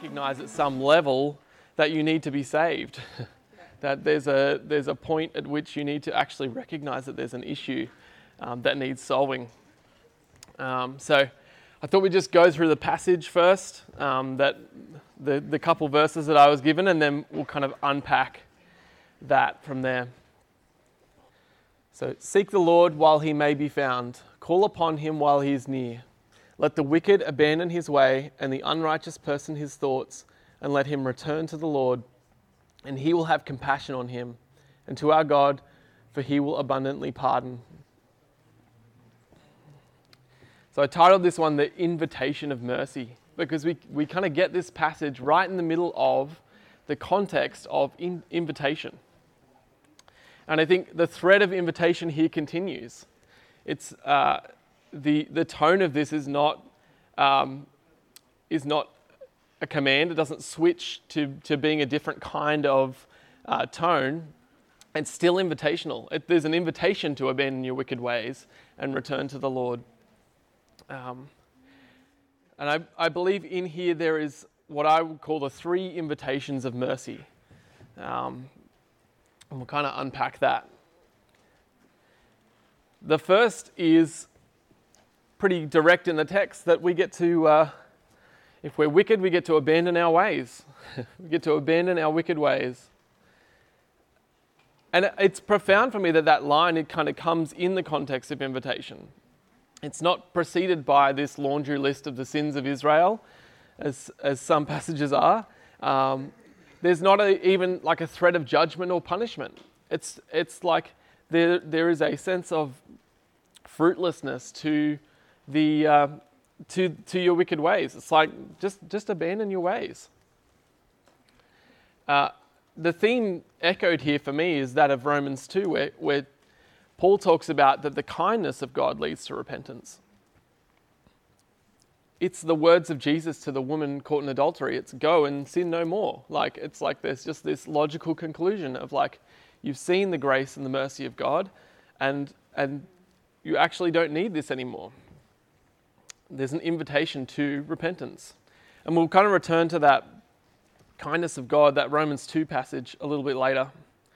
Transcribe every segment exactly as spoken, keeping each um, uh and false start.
recognize at some level that you need to be saved. That there's a there's a point at which you need to actually recognize that there's an issue um, that needs solving. Um, so I thought we'd just go through the passage first, um, that the, the couple verses that I was given, and then we'll kind of unpack that from there. So, seek the Lord while he may be found. Call upon him while he is near. Let the wicked abandon his way, and the unrighteous person his thoughts, and let him return to the Lord, and he will have compassion on him, and to our God, for he will abundantly pardon. So I titled this one, The Invitation of Mercy, because we, we kind of get this passage right in the middle of the context of in, invitation. And I think the thread of invitation here continues. It's uh, the the tone of this is not um, is not a command. It doesn't switch to, to being a different kind of uh, tone. It's still invitational. It, there's an invitation to abandon your wicked ways and return to the Lord. Um, and I, I believe in here there is what I would call the three invitations of mercy. Um, and we'll kind of unpack that. The first is pretty direct in the text, that we get to, uh, if we're wicked, we get to abandon our ways. We get to abandon our wicked ways. And it's profound for me that that line, it kind of comes in the context of invitation. It's not preceded by this laundry list of the sins of Israel, as as some passages are. Um, there's not a, even like a threat of judgment or punishment. It's it's like there there is a sense of fruitlessness to the uh, to to your wicked ways. It's like just just abandon your ways. Uh, the theme echoed here for me is that of Romans two, where where Paul talks about that the kindness of God leads to repentance. It's the words of Jesus to the woman caught in adultery. It's go and sin no more. Like, it's like there's just this logical conclusion of like, you've seen the grace and the mercy of God, and and you actually don't need this anymore. There's an invitation to repentance. And we'll kind of return to that kindness of God, that Romans two passage, a little bit later.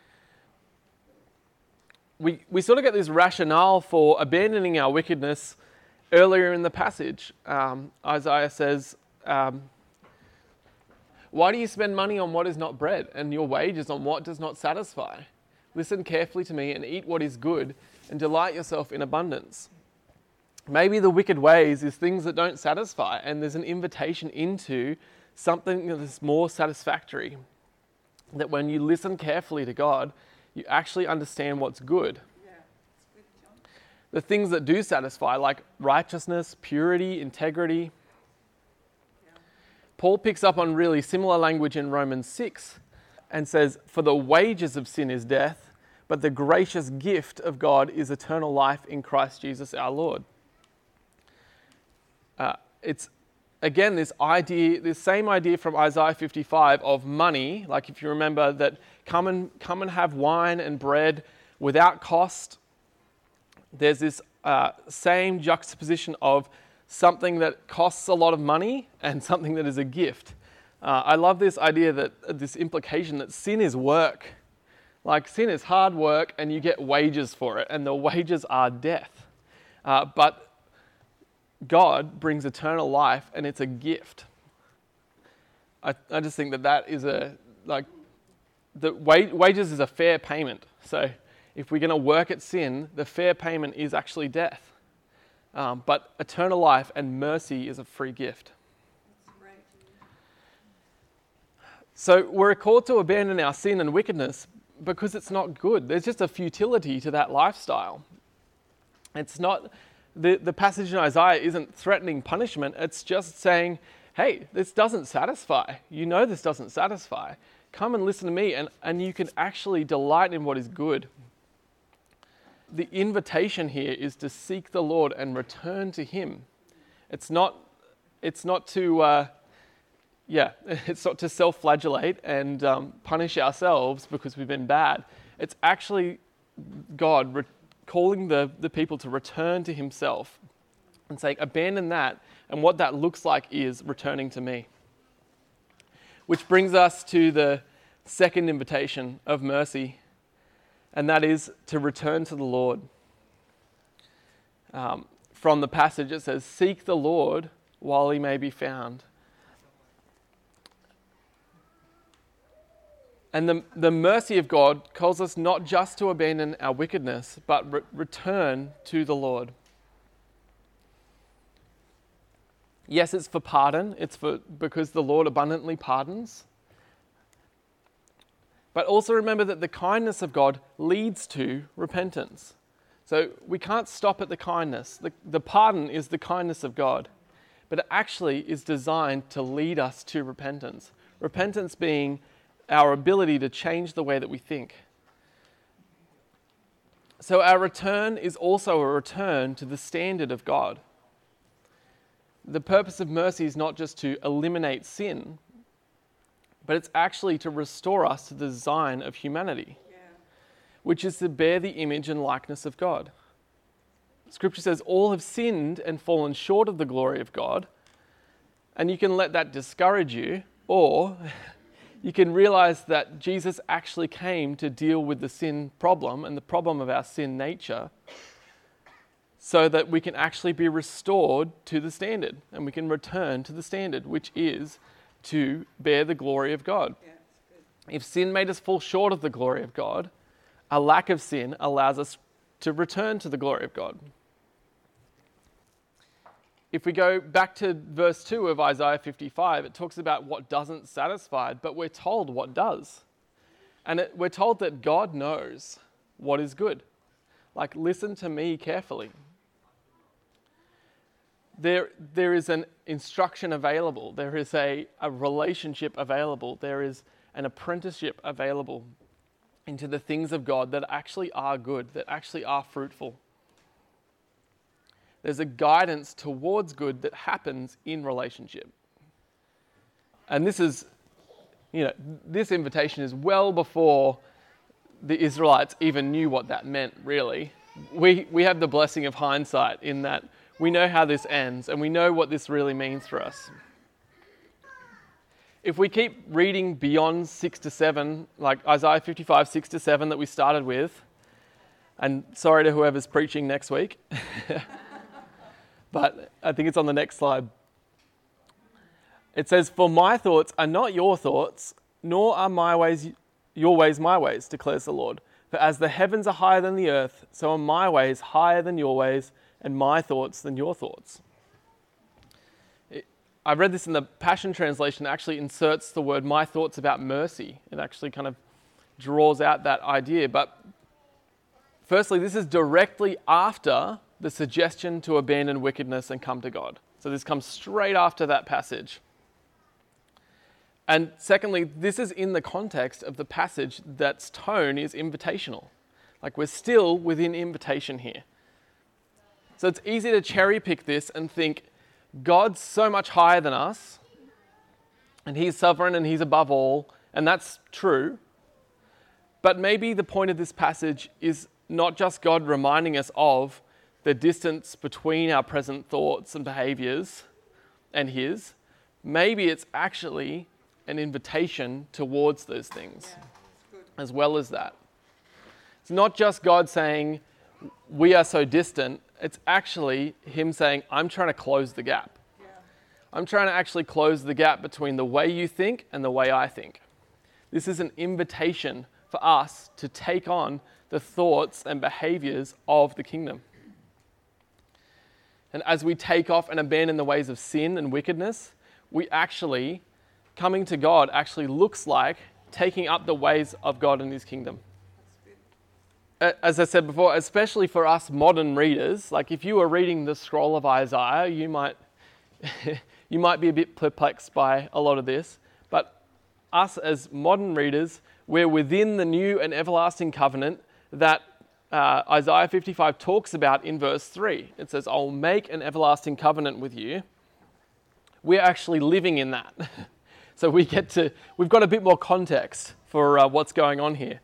We we sort of get this rationale for abandoning our wickedness earlier in the passage. Um, Isaiah says, um, why do you spend money on what is not bread, and your wages on what does not satisfy? Listen carefully to me and eat what is good, and delight yourself in abundance. Maybe the wicked ways is things that don't satisfy, and there's an invitation into something that is more satisfactory. That when you listen carefully to God, you actually understand what's good. Yeah, it's good, John. The things that do satisfy, like righteousness, purity, integrity. Yeah. Paul picks up on really similar language in Romans six and says, for the wages of sin is death, but the gracious gift of God is eternal life in Christ Jesus our Lord. Uh, it's Again, this idea, this same idea from Isaiah fifty-five of money, like if you remember that come and come and have wine and bread without cost. There's this uh, same juxtaposition of something that costs a lot of money and something that is a gift. Uh, I love this idea that uh, this implication that sin is work. Like sin is hard work and you get wages for it, and the wages are death. Uh, but God brings eternal life, and it's a gift. I, I just think that that is a, like, the wa- wages is a fair payment. So if we're going to work at sin, the fair payment is actually death. Um, but eternal life and mercy is a free gift. That's right. So we're called to abandon our sin and wickedness because it's not good. There's just a futility to that lifestyle. It's not... The, the passage in Isaiah isn't threatening punishment. It's just saying, hey, this doesn't satisfy. You know this doesn't satisfy. Come and listen to me, and, and you can actually delight in what is good. The invitation here is to seek the Lord and return to him. It's not, it's not to, uh, yeah, it's not to self-flagellate and um, punish ourselves because we've been bad. It's actually God re- calling the, the people to return to himself and saying, abandon that, and what that looks like is returning to me. Which brings us to the second invitation of mercy, and that is to return to the Lord. Um, from the passage it says, "Seek the Lord while he may be found." And the, the mercy of God calls us not just to abandon our wickedness, but re- return to the Lord. Yes, it's for pardon. It's for because the Lord abundantly pardons. But also remember that the kindness of God leads to repentance. So we can't stop at the kindness. The, the pardon is the kindness of God, but it actually is designed to lead us to repentance. Repentance being our ability to change the way that we think. So our return is also a return to the standard of God. The purpose of mercy is not just to eliminate sin, but it's actually to restore us to the design of humanity, yeah. which is to bear the image and likeness of God. Scripture says all have sinned and fallen short of the glory of God, and you can let that discourage you, or you can realize that Jesus actually came to deal with the sin problem and the problem of our sin nature, so that we can actually be restored to the standard and we can return to the standard, which is to bear the glory of God. Yeah, if sin made us fall short of the glory of God, a lack of sin allows us to return to the glory of God. If we go back to verse two of Isaiah fifty-five, it talks about what doesn't satisfy, but we're told what does. And it, we're told that God knows what is good. Like, listen to me carefully. There, there is an instruction available. There is a, a relationship available. There is an apprenticeship available into the things of God that actually are good, that actually are fruitful. There's a guidance towards good that happens in relationship. And this is, you know, this invitation is well before the Israelites even knew what that meant, really. We, we have the blessing of hindsight in that we know how this ends, and we know what this really means for us. If we keep reading beyond six to seven, like Isaiah fifty-five, six to seven that we started with, and sorry to whoever's preaching next week, but I think it's on the next slide. It says, "For my thoughts are not your thoughts, nor are my ways your ways my ways, declares the Lord. For as the heavens are higher than the earth, so are my ways higher than your ways, and my thoughts than your thoughts." It, I read this in the Passion Translation. It actually inserts the word "my thoughts" about mercy. It actually kind of draws out that idea. But firstly, this is directly after the suggestion to abandon wickedness and come to God. So this comes straight after that passage. And secondly, this is in the context of the passage that's tone is invitational. Like, we're still within invitation here. So it's easy to cherry pick this and think God's so much higher than us, and he's sovereign and he's above all, and that's true. But maybe the point of this passage is not just God reminding us of the distance between our present thoughts and behaviors and his. Maybe it's actually an invitation towards those things, yeah, as well as that. It's not just God saying, we are so distant. It's actually him saying, I'm trying to close the gap. Yeah. I'm trying to actually close the gap between the way you think and the way I think. This is an invitation for us to take on the thoughts and behaviors of the kingdom. And as we take off and abandon the ways of sin and wickedness, we actually, coming to God actually looks like taking up the ways of God and his kingdom. As I said before, especially for us modern readers, like if you were reading the scroll of Isaiah, you might you might be a bit perplexed by a lot of this. But us as modern readers, we're within the new and everlasting covenant that uh, Isaiah fifty-five talks about in verse three. It says, I'll make an everlasting covenant with you. We're actually living in that. So we get to, we've got a bit more context for uh, what's going on here.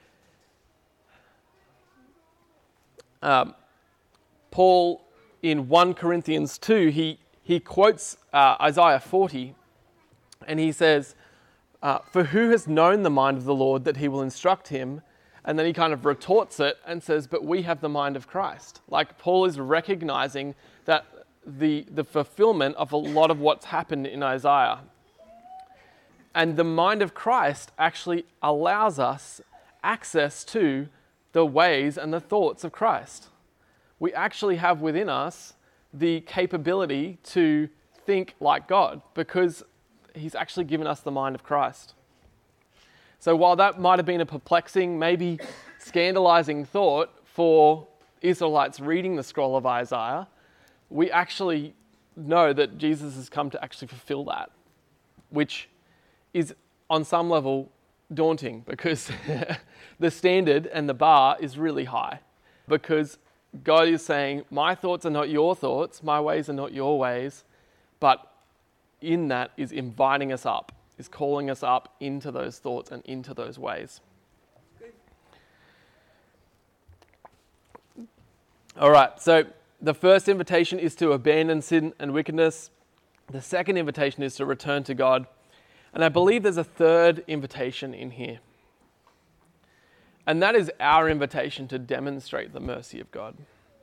Um, Paul, in First Corinthians two, he, he quotes uh, Isaiah forty, and he says, Uh, For who has known the mind of the Lord that he will instruct him? And then he kind of retorts it and says, but we have the mind of Christ. Like Paul is recognizing that the, the fulfillment of a lot of what's happened in Isaiah. And the mind of Christ actually allows us access to the ways and the thoughts of Christ. We actually have within us the capability to think like God because he's actually given us the mind of Christ. So while that might have been a perplexing, maybe scandalizing thought for Israelites reading the scroll of Isaiah, we actually know that Jesus has come to actually fulfill that, which is on some level daunting because the standard and the bar is really high, because God is saying, my thoughts are not your thoughts, my ways are not your ways, but in that is inviting us up, is calling us up into those thoughts and into those ways. Good. All right, so the first invitation is to abandon sin and wickedness. The second invitation is to return to God. And I believe there's a third invitation in here. And that is our invitation to demonstrate the mercy of God.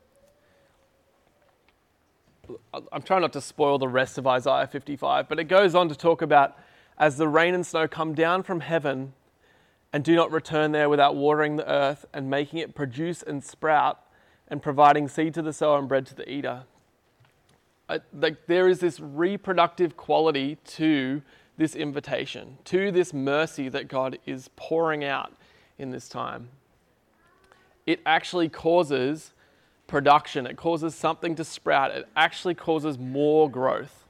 I'm trying not to spoil the rest of Isaiah fifty-five, but it goes on to talk about, as the rain and snow come down from heaven and do not return there without watering the earth and making it produce and sprout and providing seed to the sower and bread to the eater. I, like, there is this reproductive quality to this invitation, to this mercy that God is pouring out in this time. It actually causes production. It causes something to sprout. It actually causes more growth.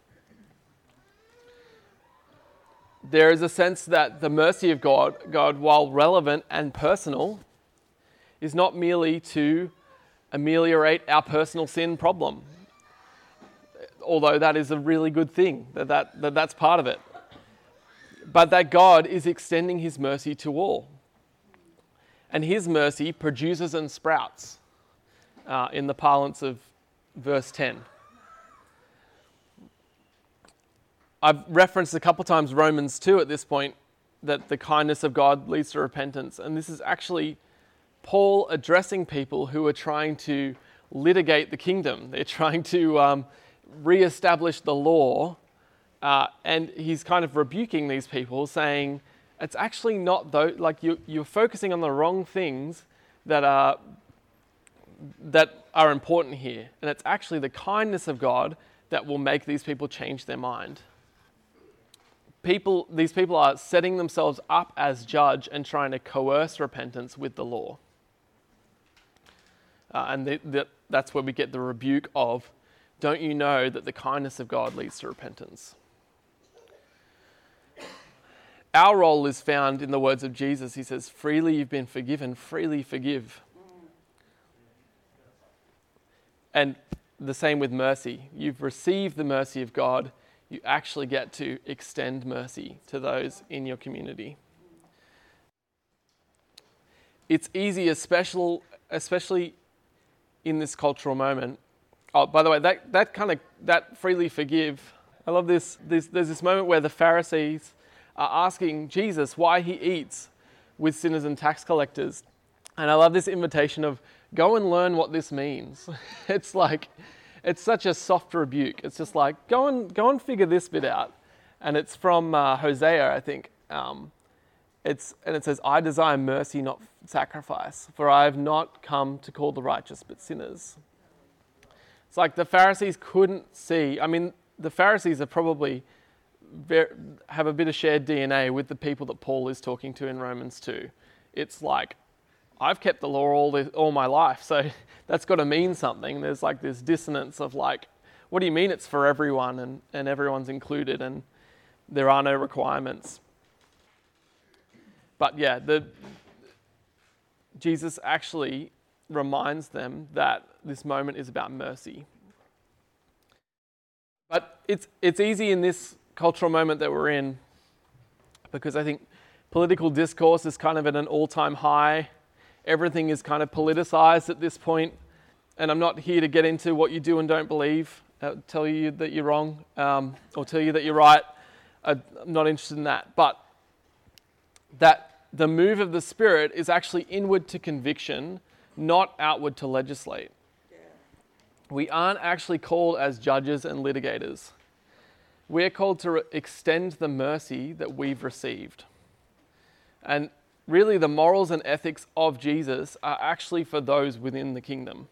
There is a sense that the mercy of God, God, while relevant and personal, is not merely to ameliorate our personal sin problem, although that is a really good thing, that, that, that that's part of it. But that God is extending his mercy to all. And his mercy produces and sprouts, uh, in the parlance of verse ten. I've referenced a couple times Romans two at this point, that the kindness of God leads to repentance. And this is actually Paul addressing people who are trying to litigate the kingdom. They're trying to um, re-establish the law. Uh, and he's kind of rebuking these people, saying, it's actually not though, like you, you're focusing on the wrong things that are, that are important here. And it's actually the kindness of God that will make these people change their mind. People, these people are setting themselves up as judge and trying to coerce repentance with the law. Uh, and the, the, that's where we get the rebuke of, don't you know that the kindness of God leads to repentance? Our role is found in the words of Jesus. He says, freely you've been forgiven, freely forgive. And the same with mercy. You've received the mercy of God. You actually get to extend mercy to those in your community. It's easy, especially, especially in this cultural moment. Oh, by the way, that, that kind of, that freely forgive, I love this, this. There's this moment where the Pharisees are asking Jesus why he eats with sinners and tax collectors. And I love this invitation of, go and learn what this means. It's like, it's such a soft rebuke. It's just like, go and go and figure this bit out. And it's from uh, Hosea, I think. Um, it's and it says, I desire mercy, not sacrifice, for I have not come to call the righteous, but sinners. It's like the Pharisees couldn't see. I mean, the Pharisees are probably very, have a bit of shared D N A with the people that Paul is talking to in Romans two. It's like, I've kept the law all this, all my life, so that's got to mean something. There's like this dissonance of like, what do you mean it's for everyone and, and everyone's included and there are no requirements? But yeah, the Jesus actually reminds them that this moment is about mercy. But it's it's easy in this cultural moment that we're in, because I think political discourse is kind of at an all-time high. Everything is kind of politicized at this point, and I'm not here to get into what you do and don't believe, uh, tell you that you're wrong, um, or tell you that you're right. I'm not interested in that. But that the move of the Spirit is actually inward to conviction, not outward to legislate. Yeah. We aren't actually called as judges and litigators. We're called to re- extend the mercy that we've received. And really, the morals and ethics of Jesus are actually for those within the kingdom.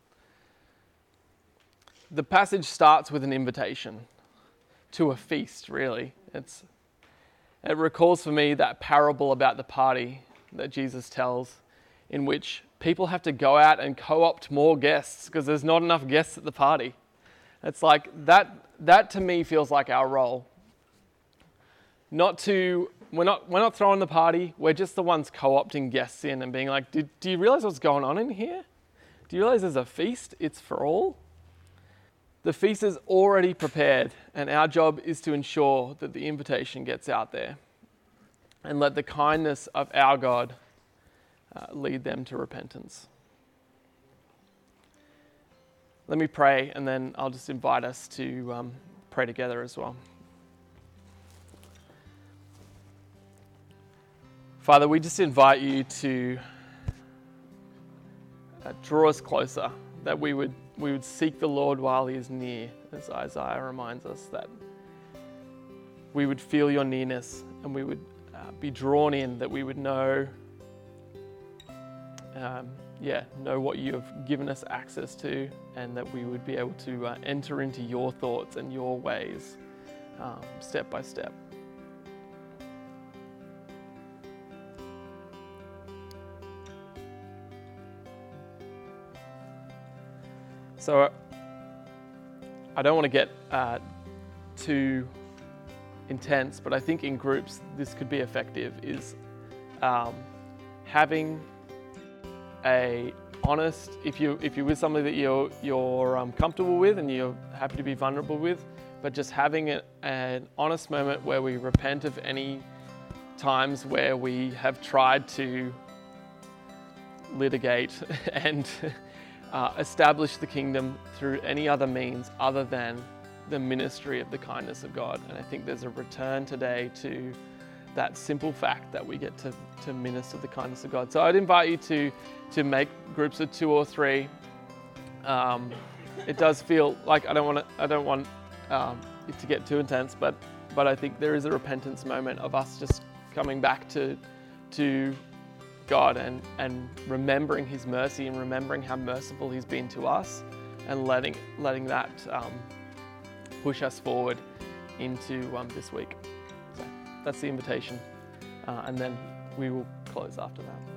The passage starts with an invitation to a feast, really. It's, it recalls for me that parable about the party that Jesus tells, in which people have to go out and co-opt more guests because there's not enough guests at the party. It's like, that, that to me feels like our role. Not to, we're not, we're not throwing the party, we're just the ones co-opting guests in and being like, do, do you realize what's going on in here? Do you realize there's a feast? It's for all. The feast is already prepared, and our job is to ensure that the invitation gets out there and let the kindness of our God uh, lead them to repentance. Let me pray, and then I'll just invite us to um, pray together as well. Father, we just invite you to uh, draw us closer, that we would we would seek the Lord while he is near, as Isaiah reminds us, that we would feel your nearness and we would uh, be drawn in, that we would know, um, yeah, know what you have given us access to, and that we would be able to uh, enter into your thoughts and your ways um, step by step. So I don't want to get uh, too intense, but I think in groups this could be effective, is um, having a honest, if you if you're with somebody that you're you're um, comfortable with and you're happy to be vulnerable with, but just having a, an honest moment where we repent of any times where we have tried to litigate and Uh, establish the kingdom through any other means other than the ministry of the kindness of God. And I think there's a return today to that simple fact that we get to, to minister the kindness of God. So I'd invite you to, to make groups of two or three. Um, it does feel like I don't want to, I don't want um, it to get too intense, but but I think there is a repentance moment of us just coming back to to God and, and remembering his mercy and remembering how merciful he's been to us, and letting letting that um, push us forward into um, this week. So that's the invitation. Uh, and then we will close after that.